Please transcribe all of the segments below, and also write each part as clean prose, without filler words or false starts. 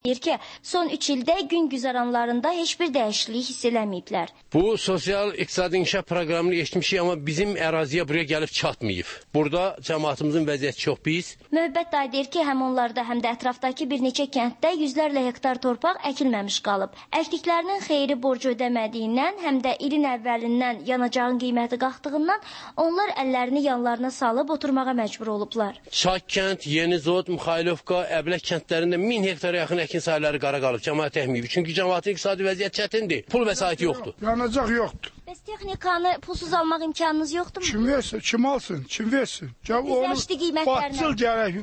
Deyir ki, son 3 ildə gün güzəranlarında heç bir dəyişiklik hiss eləməyiblər. Bu sosial-iqtisadi inkişaf proqramını eşitmişik, amma bizim əraziyə buraya gəlib çatmayıb. Burada cəmaatımızın vəziyyəti çox pis. Möhbət dayı deyir ki, həm onlarda, həm də ətrafdakı bir neçə kənddə yüzlərlə hektar torpaq əkilməmiş qalıb. Əkdiklərinin xeyri borcu ödəmədiyindən, həm də ilin əvvəlindən yanacağın qiyməti qalxdığından onlar əllərini yanlarına salıb oturmağa məcbur olublar. Şak kənd, Yenizod, Mixaylovka, Əblək kəndlərində 1000 hektara yaxın əkin sahələri qara qalıb, cəmaət əkməyib. Çünki cəmaətin iqtisadi vəziyyət çətindir, pul vəsaiti yoxdur. Yanacaq yoxdur. Bəs texnikanı pulsuz almaq imkanınız yoxdur mu? Kim versin, kim alsın, kim versin? Bizləşdi qiymətlərlə. Batçıl gərək,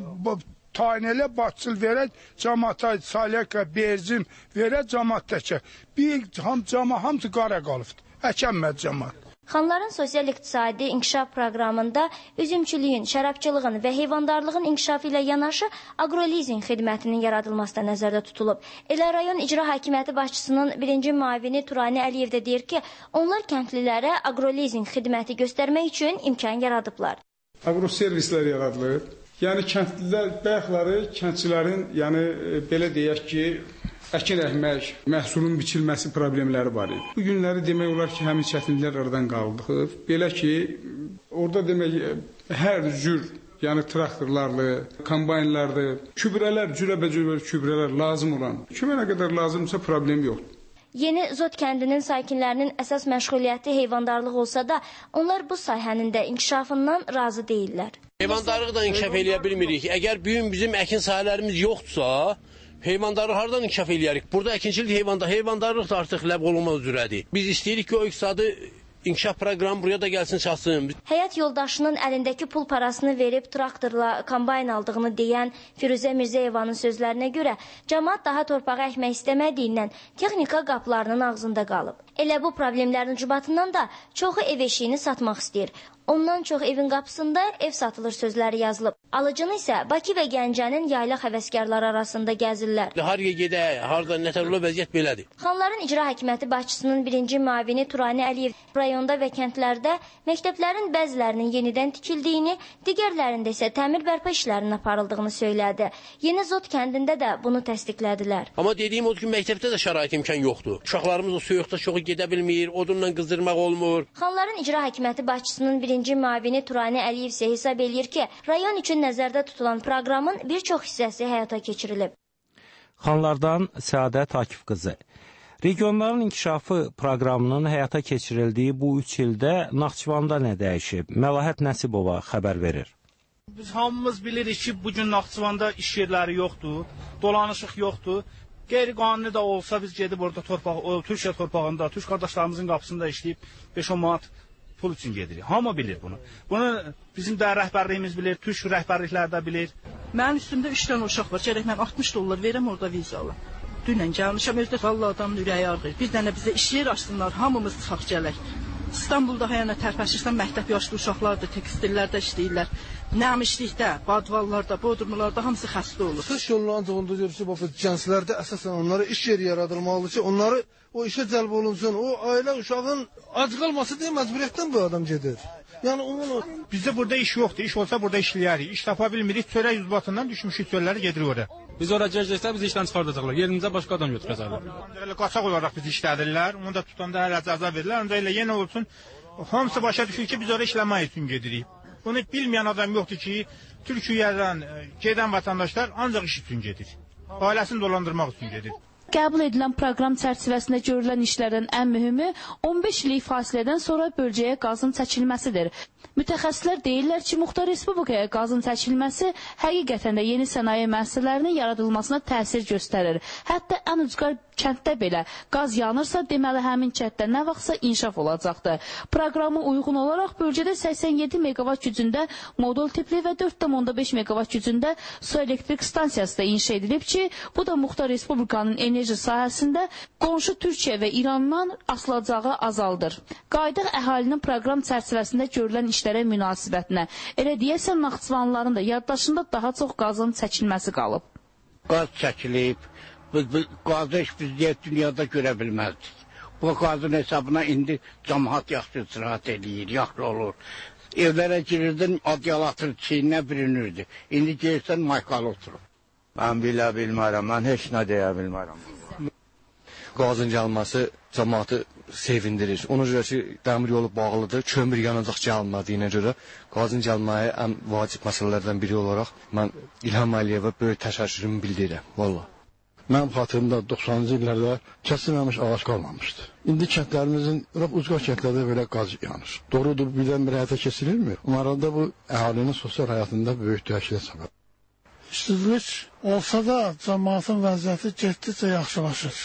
tanelə batçıl verək, cəmaata salyaka, berzin verək, cəmaat təkə. Bir hamısı qara qalıbdır, əkənməd cəmaat. Xanların sosial-iqtisadi inkişaf proqramında üzümçülüyün, şərabçılığın və heyvandarlığın inkişafı ilə yanaşı agrolizing xidmətinin yaradılması da nəzərdə tutulub. Elə rayon icra hakimiyyəti başçısının birinci müavini Turani Əliyev də deyir ki, onlar kəndlilərə agrolizing xidməti göstərmək üçün imkan yaradıblar. Agroservislər yaradılıb. Yəni kəndlilər, bayaqları kəndçilərin, yəni belə deyək ki, əkin əkmək, məhsulun biçilməsi problemləri var idi. Bu günləri demək olar ki, həmin çətinliklər aradan qaldırıb. Belə ki, orada demək hər cür, yəni traktorlarlı, kombaynlarlı, kübrələr, cürəbəcür kübrələr lazım olan, kimə nə qədər lazımsa problem yoxdur. Yeni Zot kəndinin sakinlərinin əsas məşğuliyyəti heyvandarlıq olsa da, onlar bu sahənin də inkişafından razı deyirlər. Heyvandarlığı da inkişaf eləyə bilmirik. Əgər bugün bizim əkin sahələrimiz yoxdursa, heyvandarlıq hardan inkişaf eləyərik? Burada əkinçilik heyvandarlıq da artıq ləğv olunmaz üzrədir. Biz istəyirik ki, o iqtisadi inkişaf proqramı buraya da gəlsin, çatsın. Həyat yoldaşının əlindəki pul parasını verib traktorla kombayn aldığını deyən Firuzə Mirzəyevanın sözlərinə görə, cəmaat daha torpağı əkmək istəmədiyindən texnika qapılarının ağzında qalıb. Elə bu problemlərin ucbatından da çoxu ev eşiyini satmaq istəyir. Ondan çox evin qapısında ev satılır sözləri yazılıb. Alıcını isə Bakı və Gəncənin yaylaq həvəskarları arasında gəzirlər. Haraya gedək, harada nətərli vəziyyət belədir. Xanların icra hakimiyyəti başçısının birinci müavini Turani Əliyev rayonda və kəndlərdə məktəblərin bəzilərinin yenidən tikildiyini, digərlərində isə təmir bərpa işlərinin aparıldığını söylədi. Yeni Zot kəndində də bunu təsdiqlədilər. Amma dediyim o ki, məktəbdə də şərait imkan yoxdur. Uşaqlarımız o soyuqda çoxu gedə bilmir, odunla qızdırmaq olmur. Xanların icra hakimiyyəti başçısının birinci müavini Turani Əliyev isə hesab eləyir ki, rayon üçün nəzərdə tutulan proqramın bir çox hissəsi həyata keçirilib. Xanlardan Səadət Akif qızı. Regionların inkişafı proqramının həyata keçirildiyi bu 3 ildə Naxçıvanda nə dəyişib? Məlahət Nəsibova xəbər verir. Biz hamımız bilirik ki, bugün Naxçıvanda iş yerləri yoxdur, dolanışıq yoxdur. Qeyri-qanuni da olsa biz gedib orada Türkiyə torpağında, Türk qardaşlarımızın qapısında işləyib 5-10 manat pul üçün gedirik. Hamı bilir bunu. Bunu bizim də rəhbərliyimiz bilir, Türk rəhbərlikləri də bilir. Mənim üstümdə 3 dənə uşaq var. Gərək mən 60 dollar verəm orada vizalı. Dünən gəlmişəm, özdə Allah adamın ürəyi ağrıyır. Bir dənə bizə iş yer açsınlar, hamımız çıxaq gələk. İstanbulda həyana tərpəşirsən, məktəb yaşlı uşaqlardır, tekstillərdə işləyirlər. Nəmişlikdə, badvallarda, bodrumlarda hamısı xəstə olur. Çıxış yolunu ancaq onda görürsünüz, gənclərdə əsasən onlara iş yeri yaradılmalıdır ki, onları o işə cəlb olunsun. O ailə uşağın ac qalması deyə məcburiyyətdən bu adam gedir. Yəni onu bizdə burada iş yoxdur. İş olsa burada işləyərik. İş tapa bilmirik. Çörək yüzbatından düşmüşük çölləri gedirik ora. Biz ora gələcəksə bizi işdən çıxardacaqlar. Yerimizə başqa adam götürəcəklər. Ancaq elə qaçaq olaraq bizi işlədirlər. Onu da tutanda hələ cəza verirlər. Ancaq elə yenə olsun. Hamısı başa düşür ki, biz ora işləmək üçün gedirik. Bunu bilməyən adam yoxdur ki, Türkiyədən gedən vətəndaşlar ancaq iş üçün gedir. Ailəsini dolandırmaq üçün gedir. Qəbul edilən proqram çərçivəsində görülən işlərdən ən mühümü 15 illik fasilədən sonra bölgəyə qazın çəkilməsidir. Mütəxəssislər deyirlər ki, Muxtar Respublikaya qazın çəkilməsi həqiqətən də yeni sənaye müəssisələrinin yaradılmasına təsir göstərir. Hətta ən ucqar kənddə belə qaz yanırsa, deməli həmin kənddə nə vaxtsa inkişaf olacaqdır. Proqrama uyğun olaraq bölgədə 87 meqavat gücündə modul tipli və 4,5 meqavat gücündə su elektrik stansiyası da inşa edilib ki, bu da Muxtar Respublikanın enerji sahəsində qonşu Türkiyə və İrandan asılacağı azaldır. Qayıdaq əhalinin proqram çərçivəsində görülən işlərə münasibətinə. Elə deyəsən, Naxçıvanlıların da yaddaşında daha çox qazın çəkilməsi qalıb. Qaz çəkilib, qazı biz dünyada görə bilməzdik. Bu qazın hesabına indi cəmaat yaxşı istirahət edir, yaxşı olur. Evlərə girirdin, adyal atır, çiyinə bürünürdü. İndi gelirsən, maykalı oturur. Mən bilə bilmərəm, mən heç nə deyə bilmərəm. Qazın gəlməsi cəmaatı sevindirir. Ona görə ki, dəmir yolu bağlıdır, kömür yanacaq gəlmədiyinə görə qazın gəlməyi ən vacib məsələlərdən biri olaraq mən İlham Əliyevə böyük təşəkkürümü bildirirəm, valla. Mənim xatirimdə 90-cı illərdə kəsilməmiş ağac qalmamışdı. İndi kəndlərimizin, ucqar kəndlərdə belə qaz yanır. Doğrudur, birdən-bir həyata keçirilmir. Umarada bu əhalinin sosial həyatında böyük dəyişikliyə səbəb. İşsizlik olsa da cəmaatın vəziyyəti getdikcə yaxşılaşır.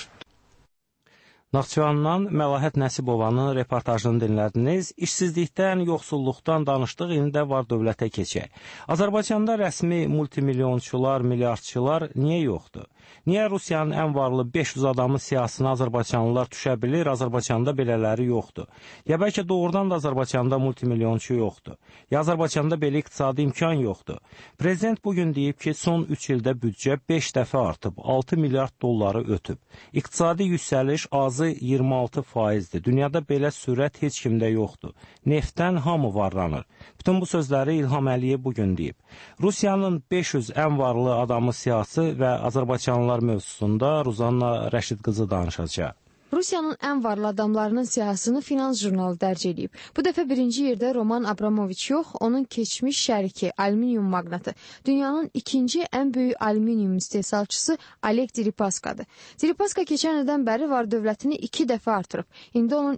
Naxçıvandan Məlahət Nəsibovanın reportajını dinlədiniz. İşsizlikdən, yoxsulluqdan danışdıq, indi də var dövlətə keçək. Azərbaycanda rəsmi multimilyonçular, milyardçılar niyə yoxdur? Niyə Rusiyanın ən varlı 500 adamı siyasına Azərbaycanlılar düşə bilir, Azərbaycanda belələri yoxdur? Ya bəlkə doğrudan da Azərbaycanda multimilyonçu yoxdur? Ya Azərbaycanda belə iqtisadi imkan yoxdur? Prezident bugün deyib ki, son 3 ildə büdcə 5 dəfə artıb, 6 milyard dolları ötüb. İqtisadi yüksəliş azı 26%-dir. Dünyada belə sürət heç kimdə yoxdur. Neftdən hamı varlanır. Bütün bu sözləri İlham Əliyev bugün deyib. Rusiyanın 500 ən varlı adamı siyasi və Azərbaycanlılar mövzusunda Ruzanna Rəşid qızı danışacaq. Rusiyanın ən varlı adamlarının siyasını Finans jurnalı dərc edib. Bu dəfə birinci yerdə Roman Abramoviç yox, onun keçmiş şəriki, alüminium magnatı, dünyanın ikinci ən böyük alüminium istehsalçısı Oleg Deripaskadır. Deripaska keçən ildən bəri var dövlətini 2 dəfə artırıb. İndi onun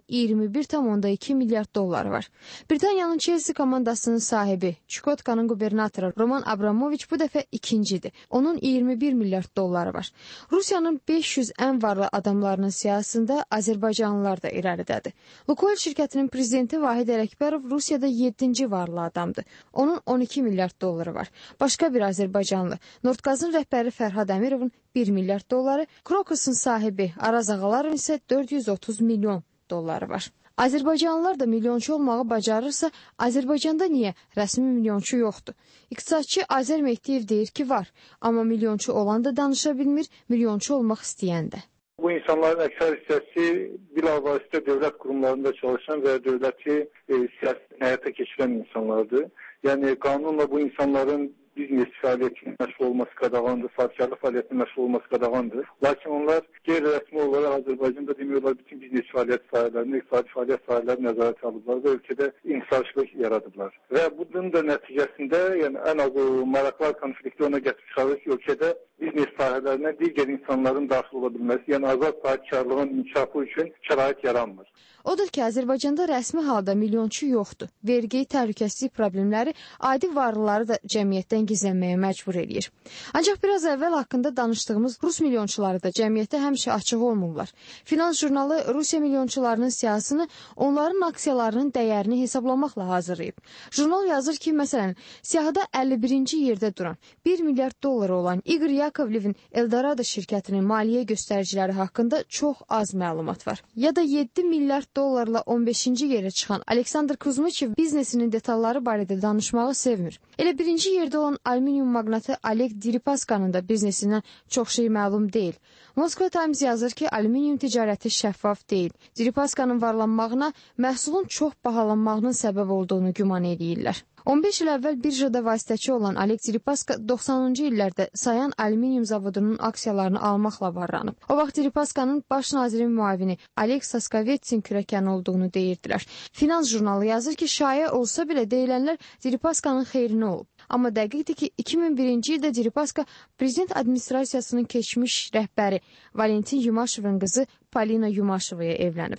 21,2 milyard dolları var. Britaniyanın Chelsea komandasının sahibi, Çukotkanın qubernatoru Roman Abramoviç bu dəfə ikincidir. Onun 21 milyard dolları var. Rusiyanın 500 ən varlı adamlarının siyasında Azərbaycanlılar da irəlidədir. Lukoil şirkətinin prezidenti Vahid Ələkbərov Rusiyada 7-ci varlı adamdır. Onun 12 milyard dolları var. Başqa bir Azərbaycanlı, Nordgazın rəhbəri Fərhad Əmirovun 1 milyard dolları, Krokusun sahibi Araz Ağalarov isə 430 milyon dolları var. Azərbaycanlılar da milyonçu olmağı bacarırsa, Azərbaycanda niyə rəsmi milyonçu yoxdur? İqtisadçı Azər Mehdiyev deyir ki, var. Amma milyonçu olan da danışa bilmir, milyonçu olmaq istəyən də. Bu insanların əksər hissəsi bilavasitə dövlət qurumlarında çalışan və dövləti siyasət həyata keçirən insanlardır. Yəni qanunla bu insanların biznes fəaliyyətinin məşğul olması qadağandır, sahibkarlıq fəaliyyətinin məşğul olması qadağandır. Lakin onlar qeyri-rəsmi olaraq Azərbaycanda demək olar bütün biznes fəaliyyət sahələrini, iqtisadi fəaliyyət sahələrini nəzarətə alıblar və ölkədə inhisarçılıq yaradıblar. Və bunun da nəticəsində yəni ən az o maraqlar konflikti ona gətirib çıxarır ki, ölkədə biznes sahələrinə digər insanların daxil ola bilməsi, yəni azad sahibkarlığın inkişafı üçün şərait yaranmır. Odur ki, Azərbaycanda rəsmi halda milyonçu yoxdur. Vergi, təhlükəsizlik problemləri adi varlıları da cəmiyyətdən gizlənməyə məcbur edir. Ancaq biraz əvvəl haqqında danışdığımız Rus milyonçuları da cəmiyyətə həmişə açıq olmurlar. Finans jurnalı Rusiya milyonçularının siyasını onların aksiyalarının dəyərini hesablamaqla hazırlayıb. Jurnal yazır ki, məsələn, siyahıda 51-ci yerdə duran 1 milyard dolları olan Igor Yakovlevin Eldorado şirkətinin maliyyə göstəriciləri haqqında çox az məlumat var. Ya da 7 milyard dollarla 15-ci yerə çıxan Aleksandr Kuzmiçev biznesinin detalları barədə danışmağı sevmir. Elə birinci yerdə olan alüminium magnatı Oleg Deripaskanın da biznesindən çox şey məlum deyil. Moskva Times yazır ki, alüminium ticarəti şəffaf deyil. Deripaskanın varlanmağına məhsulun çox bahalanmağının səbəb olduğunu güman edirlər. 15 il əvvəl birjada vasitəçi olan Oleg Deripaska 90-cı illərdə Sayan alüminium zavodunun aksiyalarını almaqla varlanıb. O vaxt Deripaskanın baş nazirin müavini Oleg Saskavetsin kürəkəni olduğunu deyirdilər. Finans jurnalı yazır ki, şayə olsa belə deyilənlər Deripaskanın xeyrinə olub. Amma dəqiqdir ki, 2001-ci ildə Deripaska prezident administrasiyasının keçmiş rəhbəri Valentin Yumaşevin qızı Polina Yumaşevaya evlənib.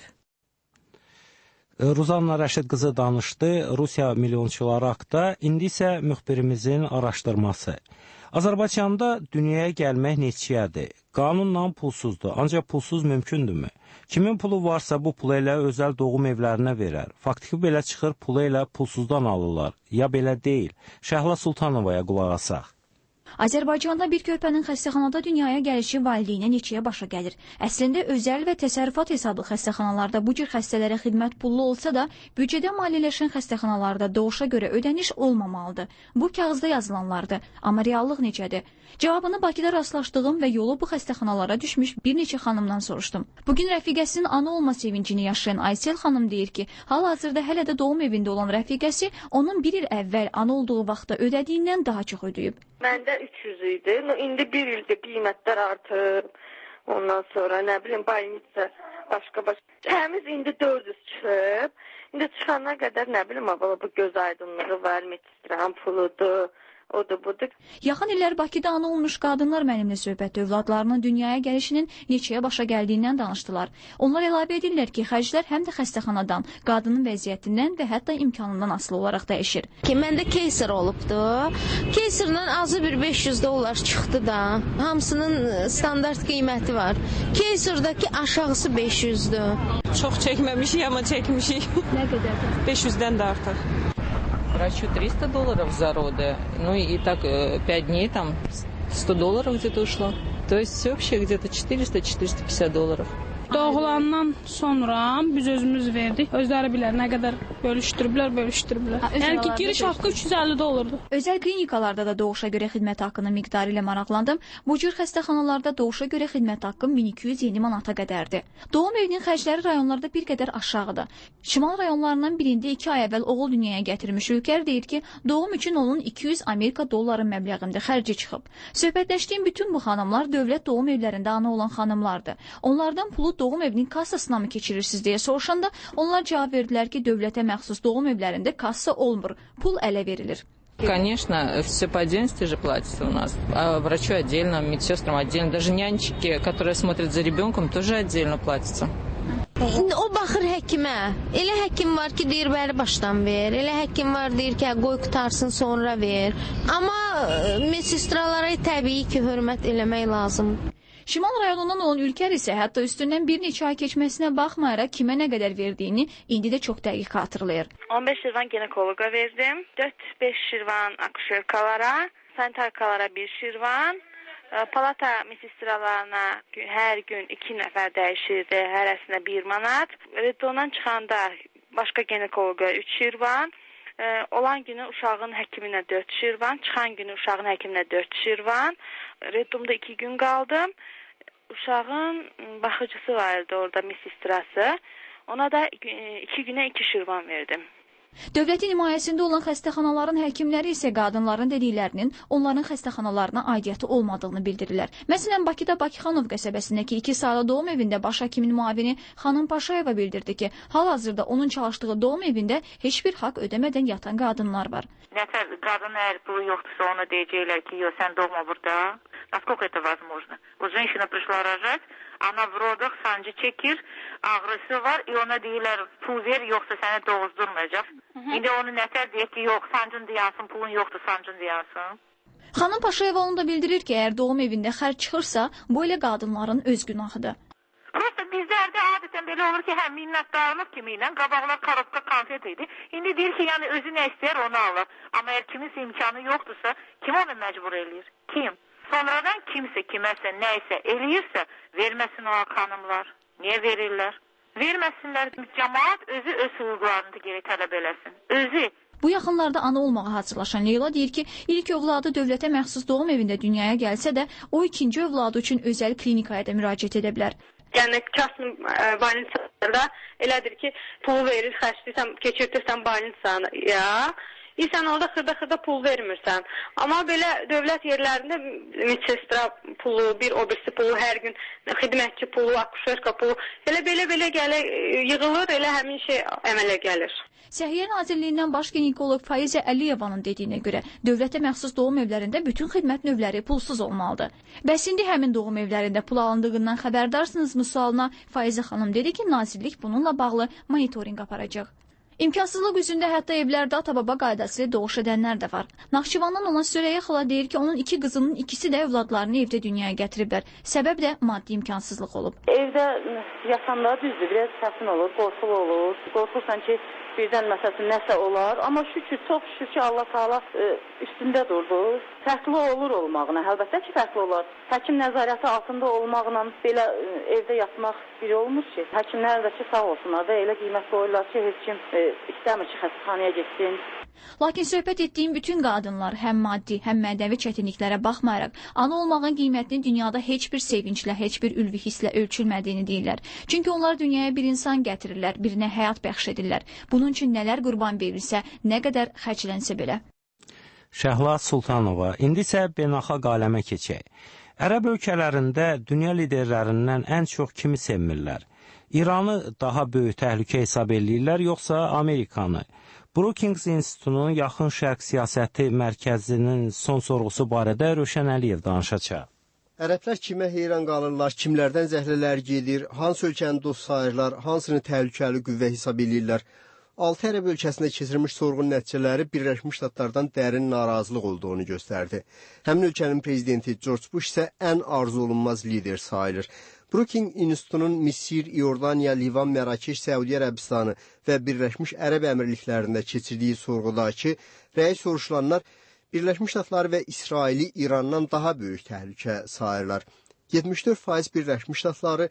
Ruzanna Rəşid qızı danışdı Rusiya milyonçuları haqda, indi isə müxbirimizin araşdırması. Azərbaycanda dünyaya gəlmək neçəyədir? Qanunla pulsuzdur, ancaq pulsuz mümkündürmü? Kimin pulu varsa bu pulu elə özəl doğum evlərinə verər. Faktiki belə çıxır, pulu elə pulsuzdan alırlar. Ya belə deyil. Şəhla Sultanovaya qulaq asaq. Azərbaycanda bir körpənin xəstəxanada dünyaya gəlişi valideynə neçəyə başa gəlir? Əslində, özəl və təsərrüfat hesablı xəstəxanalarda bu cür xəstələrə xidmət pullu olsa da, büdcədə maliyyələşən xəstəxanalarda doğuşa görə ödəniş olmamalıdır. Bu kağızda yazılanlardır. Amma reallıq necədir? Cavabını Bakıda rastlaşdığım və yolu bu xəstəxanalara düşmüş bir neçə xanımdan soruşdum. Bugün rəfiqəsinin ana olma sevincini yaşayan Aysel xanım deyir ki, hal-hazırda hələ də doğum evində olan rəfiqəsi onun bir il əvvəl ana olduğu vaxtda ödədiyindən daha çox ödəyib. Məndə 300 idi. İndi bir ildir qiymətlər artıb. Ondan sonra nə bilim bayınca başqa. Təmiz indi 400 çıxıb. İndi çıxana qədər nə bilim bu göz aydınlığı var, metisram puludur. Odur budur. Yaxın illər Bakıda ana olmuş qadınlar mənimlə söhbətdə övladlarının dünyaya gəlişinin neçəyə başa gəldiyindən danışdılar. Onlar əlavə edirlər ki, xərclər həm də xəstəxanadan, qadının vəziyyətindən və hətta imkanından asılı olaraq dəyişir. Məndə keyser olubdu. Keyserdən azı bir $500 çıxdı da. Hamısının standart qiyməti var. Keyserdəki aşağısı 500-dür. Çox çəkməmişik, amma çəkmişik. Nə qədərdir? 500-dən də artıq. Врачу $300 за роды, ну и так 5 дней там $100 где-то ушло. То есть вообще где-то $400-450. Doğulandan sonra biz özümüz verdik. Özləri bilər nə qədər bölüşdürüblər. Yəni ki, giriş haqqı $350. Özəl klinikalarda da doğuşa görə xidmət haqqının miqdarı ilə maraqlandım. Bu cür xəstəxanalarda doğuşa görə xidmət haqqı 1200 manata qədərdir. Doğum evinin xərcləri rayonlarda bir qədər aşağıdır. Şimal rayonlarından birində 2 ay əvvəl oğul dünyaya gətirmiş Ülker deyir ki, doğum üçün onun $200 məbləğində xərci çıxıb. Söhbətləşdiyim bütün bu xanımlar dövlət doğum evlərində ana olan xanımlardır. Onlardan pulu doğum evinin kassasına mı keçirirsiniz deyə soruşanda onlar cavab verdilər ki, dövlətə məxsus doğum evlərində kassa olmur, pul ələ verilir. Конечно, все по отдельности же платится у нас. А врачу отдельно, медсестрам отдельно. Даже нянечки, которые смотрят за ребенком, тоже отдельно платятся. İndi o baxır həkimə. Elə həkim var ki, deyir bəri başdan ver. Elə həkim var deyir ki, qoy qutarsın sonra ver. Amma medsestralara təbii ki, hörmət eləmək lazımdır. Şimal rayonundan olan Ülker isə hətta üstündən bir neçə ay keçməsinə baxmayaraq kimə nə qədər verdiyini indi də çox dəqiq xatırlayır. 15 şirvan ginekologa verdim, 4-5 şirvan akuşerkalara, sanitarkalara 1 şirvan, palata medsestralarına hər gün 2 nəfər dəyişirdi, hərəsinə 1 manat. Redondan çıxanda başqa ginekologa 3 şirvan, olan günü uşağın həkiminə 4 şirvan, çıxan günü uşağın həkiminə 4 şirvan. Reddumda 2 gün qaldım. Uşağın baxıcısı vardı orada, medsestrası. Ona da 2 günə 2 şirvan verdim. Dövlətin himayəsində olan xəstəxanaların həkimləri isə qadınların dediklərinin onların xəstəxanalarına aidiyyəti olmadığını bildirirlər. Məsələn, Bakıda Bakıxanov qəsəbəsindəki 2 saylı doğum evində baş həkimin müavini Xanım Paşayeva bildirdi ki, hal-hazırda onun çalışdığı doğum evində heç bir haqq ödəmədən yatan qadınlar var. Nətər qadın əgər pulu yoxdursa ona deyəcəklər ki, yox, sən doğma burada. Насколько это возможно? Вот женщина пришла рожать, она в родах sancı çəkir, ağrısı var, ona deyirlər pul ver, yoxsa səni doğuzdurmayacaq. İndi onu nətər deyək ki, yox, sancın deyansın, pulun yoxdur, sancın deyansın. Xanım Paşayeva onu da bildirir ki, əgər doğum evində xərc çıxırsa, bu elə qadınların öz günahıdır. Prosta bizlərdə adətən belə olur ki, həm minnətdarlıq kimi ilə qabaqlar karobka konfet idi. İndi deyir ki, yəni özü nə istəyər onu alır. Amma əgər kiminsə imkanı yoxdursa, kim onu məcbur eləyir? Kim? Sonradan kimsə kiməsə nəysə eləyirsə, verməsin o xanımlar. Niyə verirlər? Verməsinlər. Cəmaat özü öz hüquqlarını geri tələb eləsin. Özü. Bu yaxınlarda ana olmağa hazırlaşan Leyla deyir ki, ilk övladı dövlətə məxsus doğum evində dünyaya gəlsə də, o ikinci övladı üçün özəl klinikaya da müraciət edə bilər. Yəni, kasım больницada elədir ki, pul verir, xərcləyirsən, keçirtirsən больницaya. Sən orada xırda pul vermirsən. Amma belə dövlət yerlərində medsestra pulu, o birisi pulu, hər gün xidmətçi pulu, akuşerka pulu, belə gəlir, yığılır, elə həmin şey əmələ gəlir. Səhiyyə Nazirliyindən baş ginekoloq Faizə Əliyevanın dediyinə görə, dövlətə məxsus doğum evlərində bütün xidmət növləri pulsuz olmalıdır. Bəs indi həmin doğum evlərində pul alındığından xəbərdarsınızmı sualına Faizə xanım dedi ki, nazirlik bununla bağlı monitorinq aparacaq. İmkansızlıq üzündə hətta evlərdə ata-baba qaydası ilə doğuş edənlər də var. Naxçıvandan olan Süreyya xala deyir ki, onun 2 qızının ikisi də övladlarını evdə dünyaya gətiriblər. Səbəb də maddi imkansızlıq olub. Evdə yatanlar düzdür, biraz çətin olur, qorxulu olur. Qorxursan ki, birdən məsələn nəsə olar. Amma şükür, çox şükür ki, Allah Taala üstündə durdu. Fərqli olur olmağına, əlbəttə ki, fərqli olar. Həkim nəzarəti altında olmaqla belə evdə yatmaq biri olmur ki. Həkimlər də ki, sağ olsunlar da elə qiymət qoyurlar ki, heç kim istəmir ki, xəstəxanaya getsin. Lakin söhbət etdiyim bütün qadınlar həm maddi, həm mənəvi çətinliklərə baxmayaraq, ana olmağın qiymətinin dünyada heç bir sevinclə, heç bir ülvi hisslə ölçülmədiyini deyirlər. Çünki onlar dünyaya bir insan gətirirlər, birinə həyat bəxş edirlər. Bunun üçün nələr qurban verilsə, nə qədər xərclənsə belə. Şəhla Sultanova. İndi isə beynəlxalq aləmə keçək. Ərəb ölkələrində dünya liderlərindən ən çox kimi sevmirlər? İranı daha böyük təhlükə hesab eləyirlər, yoxsa Amerikanı? Brookings İnstitutunun Yaxın Şərq Siyasəti Mərkəzinin son sorğusu barədə Rövşən Əliyev danışacaq. Ərəblər kimə heyran qalırlar, kimlərdən zəhlələr gedir, hansı ölkəni dost sayırlar, hansını təhlükəli qüvvə hesab edirlər? 6 ərəb ölkəsində keçirilmiş sorğunun nəticələri Birləşmiş Ştatlardan dərin narazılıq olduğunu göstərdi. Həmin ölkənin prezidenti George Bush isə ən arzu olunmaz lider sayılır. Brookings İnstitutunun Misir, İordaniya, Livan, Mərakeş, Səudiyyə Ərəbistanı və Birləşmiş Ərəb Əmirliklərində keçirdiyi sorğudakı rəy soruşulanlar Birləşmiş Ştatları və İsraili İrandan daha böyük təhlükə sayırlar. 74% Birləşmiş Ştatları,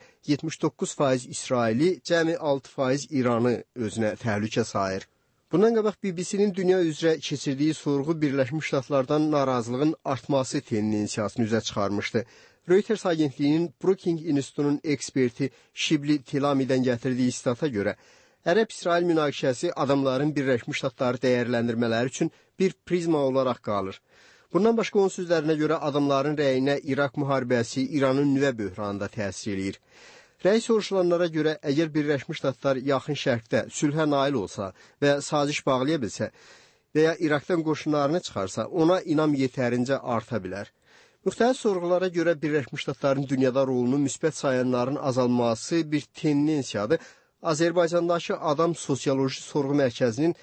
79% İsraili, cəmi 6% İranı özünə təhlükə sayır. Bundan qabaq BBC-nin dünya üzrə keçirdiyi sorğu Birləşmiş Ştatlardan narazılığın artması tendensiyasını üzə çıxarmışdı. Reuters agentliyinin Brookings İnstitutunun eksperti Şibli Tilamidən gətirdiyi istata görə, Ərəb-İsrail münaqişəsi adamların Birləşmiş Ştatları dəyərləndirmələri üçün bir prizma olaraq qalır. Bundan başqa onun sözlərinə görə adamların rəyinə İraq müharibəsi İranın nüvə böhranında təsir eləyir. Rəy soruşulanlara görə, əgər Birləşmiş Ştatlar yaxın şərqdə sülhə nail olsa və saziş bağlaya bilsə və ya İraqdan qoşunlarını çıxarsa, ona inam yetərincə arta bilər. Müxtəlif sorğulara görə Birləşmiş Ştatların dünyada rolunu müsbət sayanların azalması bir tendensiyadır. Azərbaycandakı Adam Sosioloji Sorğu Mərkəzinin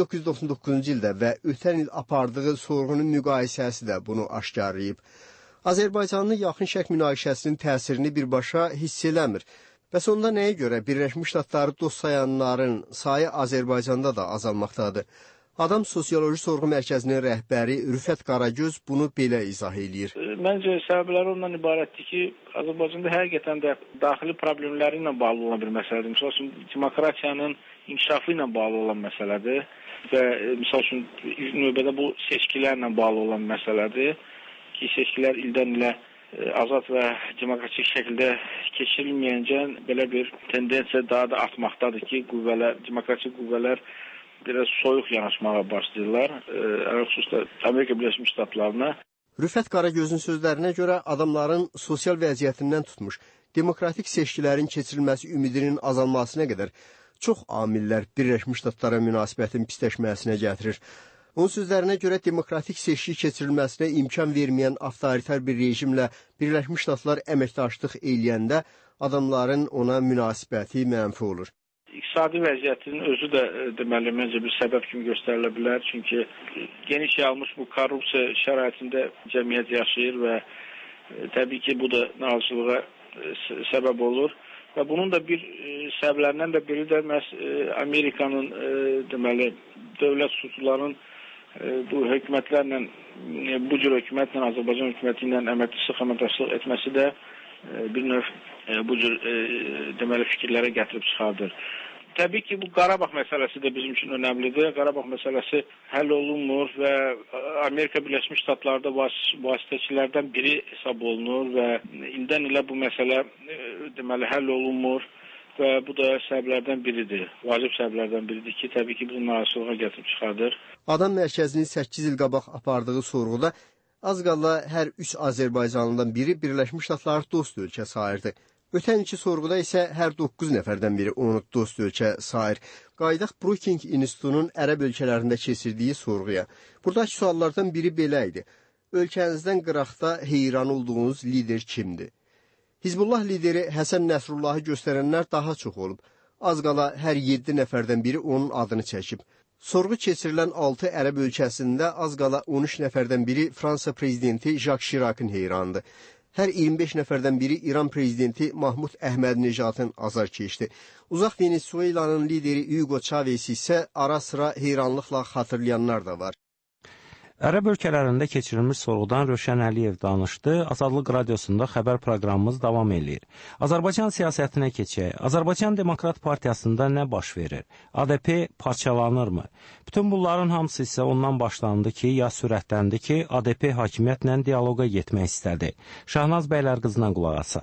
1999-cu ildə və ötən il apardığı sorğunun müqayisəsi də bunu aşkarlayıb. Azərbaycanlı yaxın şərq münaqişəsinin təsirini birbaşa hiss eləmir. Bəs onda nəyə görə Birləşmiş Ştatları dost sayanların sayı Azərbaycanda da azalmaqdadır? Adam Sosioloji Sorğu Mərkəzinin rəhbəri Rüfət Qaragöz bunu belə izah eləyir. Məncə səbəbləri ondan ibarətdir ki, Azərbaycanda həqiqətən də daxili problemləri ilə bağlı olan bir məsələdir. Misal üçün, demokratiyanın inkişafı ilə bağlı olan məsələdir və misal üçün, növbədə bu seçkilərlə bağlı olan məsələdir ki, seçkilər ildən ilə azad və demokratik şəkildə keçirilməyincə belə bir tendensiya daha da artmaqdadır ki, demokratik qüvvələr biraz soyuq yanaşmağa başlayırlar, xüsusilə Amerika Birləşmiş Ştatlarına. Rüfət Qaragözün sözlərinə görə adamların sosial vəziyyətindən tutmuş, demokratik seçkilərin keçirilməsi ümidinin azalmasına qədər çox amillər Birləşmiş Ştatlara münasibətin pisləşməsinə gətirir. Onun sözlərinə görə demokratik seçki keçirilməsinə imkan verməyən avtoritar bir rejimlə Birləşmiş Ştatlar əməkdaşlıq eləyəndə adamların ona münasibəti mənfi olur. İqtisadi vəziyyətin özü də deməli məncə bir səbəb kimi göstərilə bilər. Çünki geniş yayılmış bu korrupsiya şəraitində cəmiyyət yaşayır və təbii ki, bu da narazılığa səbəb olur. Və bunun da bir səbəblərindən də biri də məhz Amerikanın deməli dövlət strukturlarının bu hökumətlərlə, bu cür hökumətlə, Azərbaycan hökuməti ilə əməkdaşlıq etməsi də bir növ bu cür deməli fikirlərə gətirib çıxardır. Təbii ki, bu Qarabağ məsələsi də bizim üçün önəmlidir. Qarabağ məsələsi həll olunmur və Amerika Birləşmiş Ştatlarda vasitəçilərdən biri hesab olunur və ildən ilə bu məsələ deməli həll olunmur və bu da səbəblərdən biridir. Vacib səbəblərdən biridir ki, təbii ki, bizim narazılığa gətirib çıxardır. Adam Mərkəzinin 8 il qabaq apardığı sorğuda az qala hər 3 Azərbaycanlıdan biri Birləşmiş Ştatları dost ölkə sayırdı. Ötən ilki sorğuda isə hər 9 nəfərdən biri onu dost ölkə sayır. Qayıdaq Brookings İnstitutunun ərəb ölkələrində keçirdiyi sorğuya. Buradakı suallardan biri belə idi. Ölkənizdən qıraqda heyran olduğunuz lider kimdir? Hizbullah lideri Həsən Nəsrullahı göstərənlər daha çox olub. Az qala hər 7 nəfərdən biri onun adını çəkib. Sorğu keçirilən 6 ərəb ölkəsində az qala 13 nəfərdən biri Fransa prezidenti Jacques Chirac'ın heyranıdır. Hər 25 nəfərdən biri İran prezidenti Mahmud Əhmədinejadın azarkeşdi. Uzaq Venezuelanın lideri Hugo Chavez isə ara sıra heyranlıqla xatırlayanlar da var. Ərəb ölkələrində keçirilmiş sorğudan Rövşən Əliyev danışdı. Azadlıq Radiosunda xəbər proqramımız davam edir. Azərbaycan siyasətinə keçək. Azərbaycan Demokrat Partiyasında nə baş verir? ADP parçalanırmı? Bütün bunların hamısı isə ondan başlandı ki, ya sürətləndi ki, ADP hakimiyyətlə dialoqa getmək istədi. Şahnaz Bəylər qızına qulaq asaq.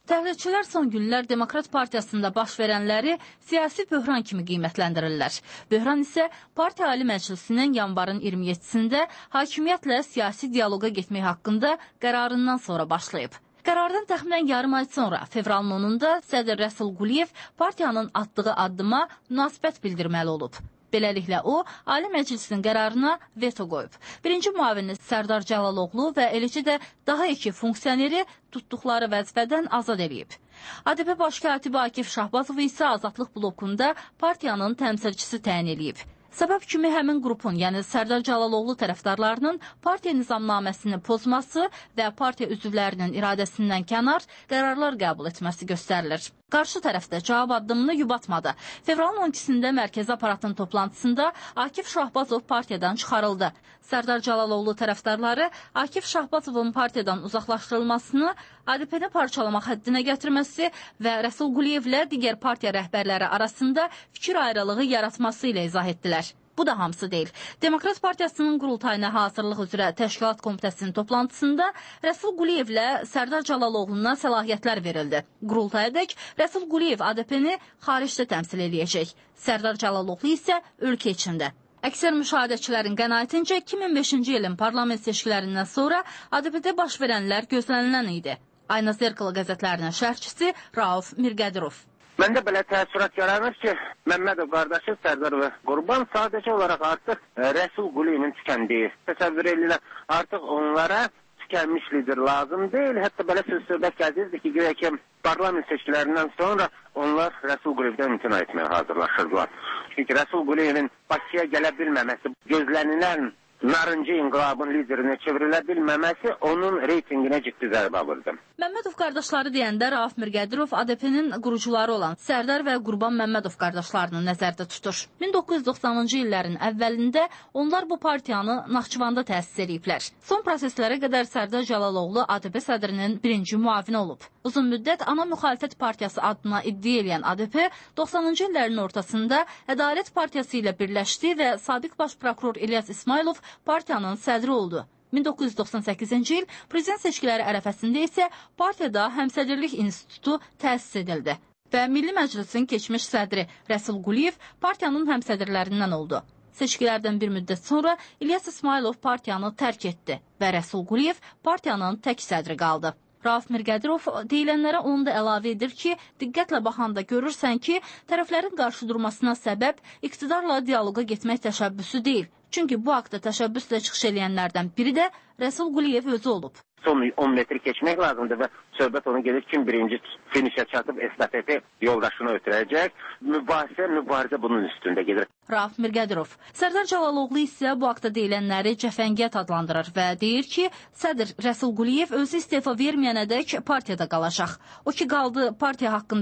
Təhlilçilər son günlər Demokrat Partiyasında baş verənləri siyasi böhran kimi qiymətləndirirlər. Böhran isə Partiya Ali Məclisinin yanvarın 27-sində hakimiyyətlə siyasi dialoqa getmək haqqında qərarından sonra başlayıb. Qərardan təxminən yarım ay sonra, fevralın 10-da sədr Rəsul Quliyev partiyanın atdığı addıma münasibət bildirməli olub. Beləliklə o, Ali Məclisin qərarına veto qoyub. Birinci müavini Sərdar Cəlaloğlu və eləcə də daha iki funksioneri tutduqları vəzifədən azad edib. ADP baş katibi Akif Şahbazov isə Azadlıq blokunda partiyanın təmsilçisi təyin edib. Səbəb kimi həmin qrupun, yəni Sərdar Cəlaloğlu tərəfdarlarının partiya nizamnaməsini pozması və partiya üzvlərinin iradəsindən kənar qərarlar qəbul etməsi göstərilir. Qarşı tərəfdə cavab addımını yubatmadı. Fevralın 12-sində mərkəzi aparatın toplantısında Akif Şahbazov partiyadan çıxarıldı. Sərdar Cəlaloğlu tərəfdarları Akif Şahbazovun partiyadan uzaqlaşdırılmasını ADP-ni parçalamaq həddinə gətirməsi və Rəsul Quliyevlə digər partiya rəhbərləri arasında fikir ayrılığı yaratması ilə izah etdilər. Bu da hamısı deyil. Demokrat Partiyasının qurultayına hazırlıq üzrə Təşkilat Komitəsinin toplantısında Rəsul Quliyevlə Sərdar Cəlaloğluna səlahiyyətlər verildi. Qurultayadək Rəsul Quliyev ADP-ni xaricdə təmsil edəcək. Sərdar Cəlaloğlu isə ölkə içində. Əksər müşahidəçilərin qənaətincə 2005-ci ilin parlament seçkilərindən sonra ADP-də baş verənlər gözlənilən idi. Ayna Zerkalı qəzetlərinin şərhçisi Rauf Mirqədirov. Məndə belə təəssürat yaranır ki, Məmmədov qardaşı Sərdar və Qurban sadəcə olaraq artıq Rəsul Quliyevin tükəndiyi təsəvvür edirlər. Artıq onlara tükənmiş lider lazım deyil. Hətta belə söz-söhbət gəzirdi ki, güya ki, parlament seçkilərindən sonra onlar Rəsul Quliyevdən imtina etməyə hazırlaşırdılar. Çünki Rəsul Quliyevin Bakıya gələ bilməməsi, gözlənilən narıncı inqilabın liderinə çevrilə bilməməsi onun reytinginə ciddi zərbə alırdı. Məmmədov qardaşları deyəndə Rauf Mirqədirov ADP-nin qurucuları olan Sərdar və Qurban Məmmədov qardaşlarını nəzərdə tutur. 1990-cı illərin əvvəlində onlar bu partiyanı Naxçıvanda təsis ediblər. Son proseslərə qədər Sərdar Cəlaloğlu ADP sədrinin birinci müavini olub. Uzun müddət ana müxalifət partiyası adına iddia edən ADP 90-cı illərin ortasında Ədalət partiyası ilə birləşdi və sabiq baş prokuror İlyas İsmailov partiyanın sədri oldu. 1998-ci il prezident seçkiləri ərəfəsində isə partiyada Həmsədrlik İnstitutu təsis edildi və Milli Məclisin keçmiş sədri Rəsul Quliyev partiyanın həmsədrlərindən oldu. Seçkilərdən bir müddət sonra İlyas İsmailov partiyanı tərk etdi və Rəsul Quliyev partiyanın tək sədri qaldı. Rauf Mirqədirov deyilənlərə onu da əlavə edir ki, diqqətlə baxanda görürsən ki, tərəflərin qarşı durmasına səbəb iqtidarla dialoqa getmək təşəbbüsü deyil. Çünki bu haqda təşəbbüslə çıxış edənlərdən biri də Rəsul Quliyev özü olub. Son 10 metri keçmək lazımdır və söhbət onu gedir kim birinci finişə çatıb estafeti yoldaşına ötürəcək. Mübarizə bunun üstündə gedir. Rauf Mirqədirov. Sərdar Cəlaloğlu isə bu haqda deyilənləri cəfəngiyyət adlandırır və deyir ki, sədr Rəsul Quliyev özü istefa verməyənədək partiyada qalacaq. O ki qaldı partiya haqqında